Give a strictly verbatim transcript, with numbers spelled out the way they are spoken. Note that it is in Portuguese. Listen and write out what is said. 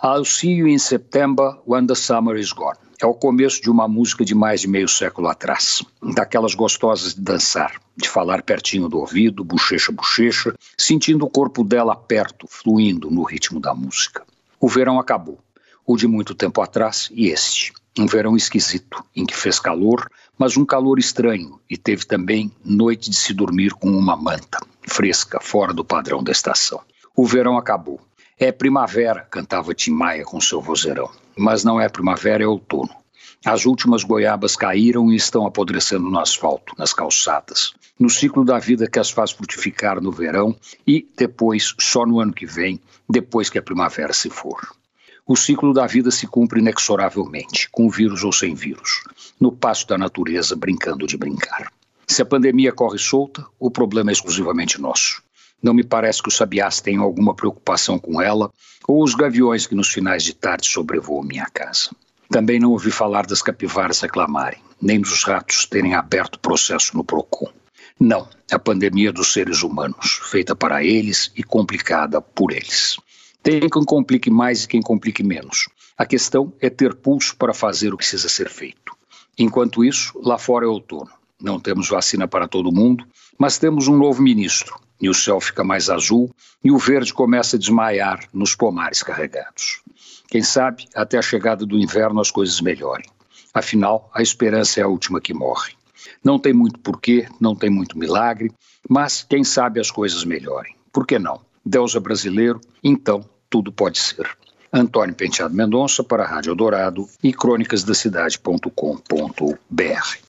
I'll see you in September when the summer is gone. É o começo de uma música de mais de meio século atrás, daquelas gostosas de dançar, de falar pertinho do ouvido, bochecha a bochecha, sentindo o corpo dela perto, fluindo no ritmo da música. O verão acabou, o de muito tempo atrás e este. Um verão esquisito, em que fez calor, mas um calor estranho, e teve também noite de se dormir com uma manta, fresca, fora do padrão da estação. O verão acabou. É primavera, cantava Tim Maia com seu vozeirão. Mas não é primavera, é outono. As últimas goiabas caíram e estão apodrecendo no asfalto, nas calçadas, no ciclo da vida que as faz frutificar no verão e depois, só no ano que vem, depois que a primavera se for. O ciclo da vida se cumpre inexoravelmente, com vírus ou sem vírus, no passo da natureza brincando de brincar. Se a pandemia corre solta, o problema é exclusivamente nosso. Não me parece que os sabiás tenham alguma preocupação com ela, ou os gaviões que nos finais de tarde sobrevoam minha casa. Também não ouvi falar das capivaras reclamarem, nem dos ratos terem aberto processo no Procon. Não, a pandemia dos seres humanos, feita para eles e complicada por eles. Tem quem complique mais e quem complique menos. A questão é ter pulso para fazer o que precisa ser feito. Enquanto isso, lá fora é outono. Não temos vacina para todo mundo, mas temos um novo ministro. E o céu fica mais azul e o verde começa a desmaiar nos pomares carregados. Quem sabe, até a chegada do inverno as coisas melhorem. Afinal, a esperança é a última que morre. Não tem muito porquê, não tem muito milagre, mas quem sabe as coisas melhorem. Por que não? Deus é brasileiro, então tudo pode ser. Antônio Penteado Mendonça para a Rádio Eldorado e crônicas da cidade ponto com ponto br.